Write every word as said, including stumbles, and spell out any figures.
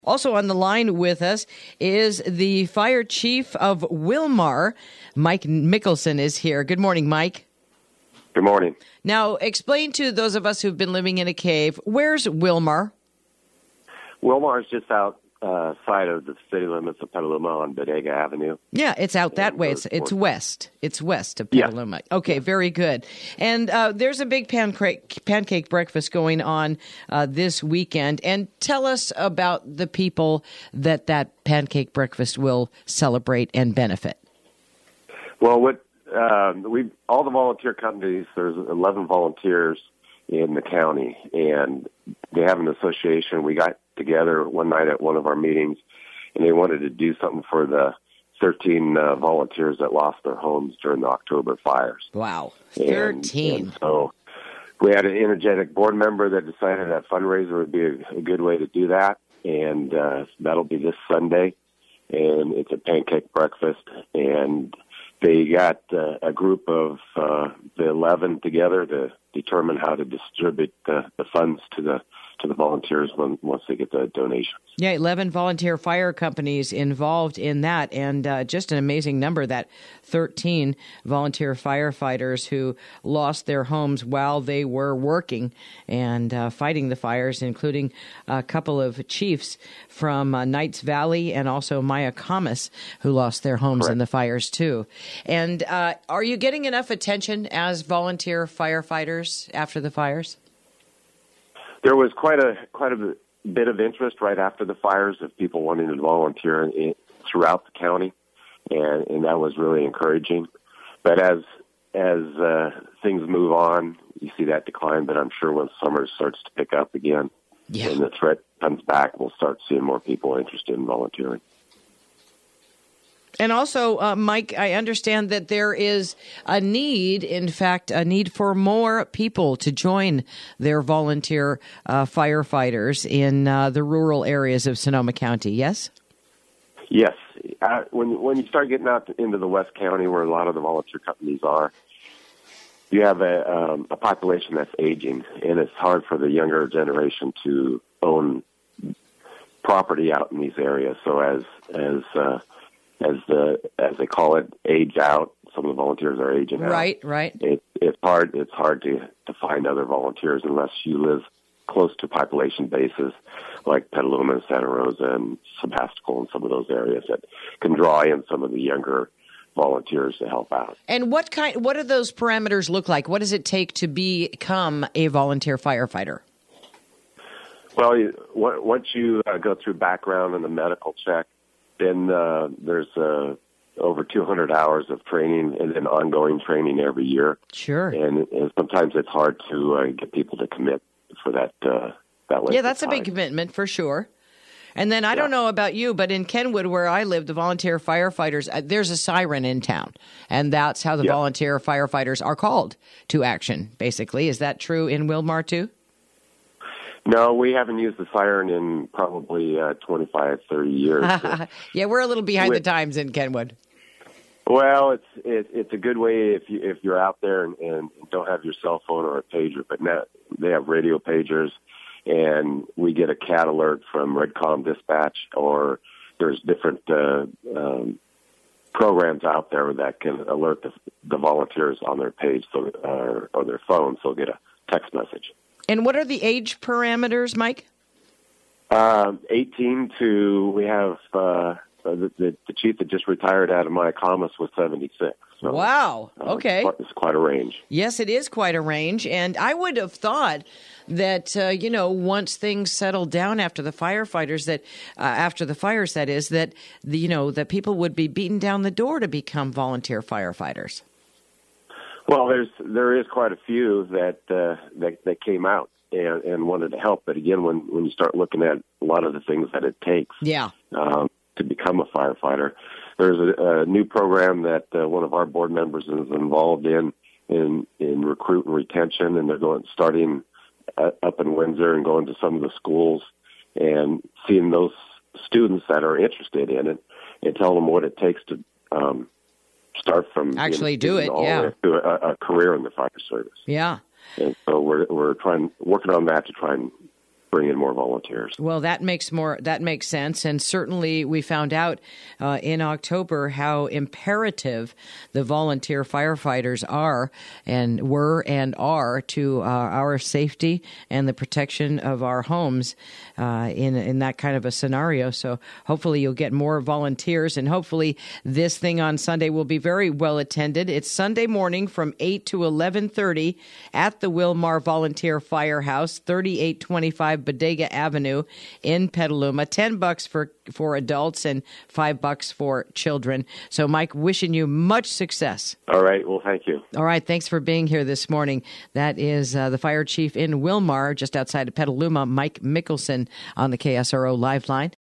Also on the line with us is the fire chief of Willmar. Mike Mickelson is here. Good morning, Mike. Good morning. Now, explain to those of us who've been living in a cave, where's Willmar? Willmar is just outside uh, of the city limits of Petaluma on Bodega Avenue. Yeah, it's out that way. It's it's west. It's west of Petaluma. Yeah. Okay, very good. And uh, there's a big pancake pancake breakfast going on uh, this weekend. And tell us about the people that that pancake breakfast will celebrate and benefit. Well, what uh, we all the volunteer companies. There's eleven volunteers in the county, and they have an association. We got together one night at one of our meetings, and they wanted to do something for the thirteen uh, volunteers that lost their homes during the October fires. Wow, thirteen. And, and so we had an energetic board member that decided that fundraiser would be a, a good way to do that, and uh, that'll be this Sunday, and it's a pancake breakfast, and they got uh, a group of uh, the eleven together to determine how to distribute the, the funds to the to the volunteers when, once they get the donations. Yeah, eleven volunteer fire companies involved in that, and uh, just an amazing number, that thirteen volunteer firefighters who lost their homes while they were working and uh, fighting the fires, including a couple of chiefs from uh, Knights Valley and also Mayacamas who lost their homes Correct. in the fires too. And uh, are you getting enough attention as volunteer firefighters after the fires? There was quite a quite a bit of interest right after the fires of people wanting to volunteer in, throughout the county, and, and that was really encouraging. But as as uh, things move on, you see that decline. But I'm sure when summer starts to pick up again, yeah. and the threat comes back, we'll start seeing more people interested in volunteering. And also, uh, Mike, I understand that there is a need, in fact, a need for more people to join their volunteer uh, firefighters in uh, the rural areas of Sonoma County, yes? Yes. Uh, when when you start getting out into the West County, where a lot of the volunteer companies are, you have a, um, a population that's aging, and it's hard for the younger generation to own property out in these areas. So as as uh, as the as they call it, age out. Some of the volunteers are aging out. Right, right. It, it's hard. It's hard to to find other volunteers unless you live close to population bases like Petaluma and Santa Rosa and Sebastopol and some of those areas that can draw in some of the younger volunteers to help out. And what kind? What do those parameters look like? What does it take to become a volunteer firefighter? Well, you, once you uh, go through background and the medical check, then uh, there's uh, over two hundred hours of training and then ongoing training every year. Sure. And, and sometimes it's hard to uh, get people to commit for that uh, that length Yeah, that's of a time. big commitment for sure. And then I yeah. don't know about you, but in Kenwood, where I live, the volunteer firefighters, uh, there's a siren in town. And that's how the yeah. volunteer firefighters are called to action, basically. Is that true in Willmar, too? No, we haven't used the siren in probably uh, twenty-five, thirty years. Yeah, we're a little behind With, the times in Kenwood. Well, it's it, it's a good way if you if you're out there and, and don't have your cell phone or a pager, but now they have radio pagers, and we get a cat alert from Redcom Dispatch, or there's different uh, um, programs out there that can alert the, the volunteers on their page so uh, or their phone, so they'll get a text message. And what are the age parameters, Mike? Uh, eighteen to, we have uh, the, the, the chief that just retired out of Mayacamas was seventy-six. So, wow. uh, Okay. It's, it's quite a range. Yes, it is quite a range. And I would have thought that, uh, you know, once things settle down after the firefighters, that uh, after the fires, that is, that, the, you know, that people would be beaten down the door to become volunteer firefighters. Well, there's there is quite a few that uh, that, that came out and, and wanted to help. But again, when, when you start looking at a lot of the things that it takes yeah. um, to become a firefighter, there's a, a new program that uh, one of our board members is involved in in, in recruit and retention, and they're going starting uh, up in Windsor and going to some of the schools and seeing those students that are interested in it and telling them what it takes to um, start from actually you know, do it, all yeah, the way to a, a career in the fire service. Yeah, and so we're we're trying working on that to try and bring in more volunteers. Well, that makes more that makes sense, and certainly we found out uh, in October how imperative the volunteer firefighters are and were and are to uh, our safety and the protection of our homes uh, in in that kind of a scenario. So hopefully you'll get more volunteers, and hopefully this thing on Sunday will be very well attended. It's Sunday morning from eight to eleven thirty at the Wilmar Volunteer Firehouse, thirty-eight twenty-five Bodega Avenue in Petaluma. Ten bucks for for adults and five bucks for children. So, Mike, wishing you much success. All right. Well, thank you. All right. Thanks for being here this morning. That is uh, the fire chief in Wilmar, just outside of Petaluma, Mike Mickelson, on the K S R O Live Line.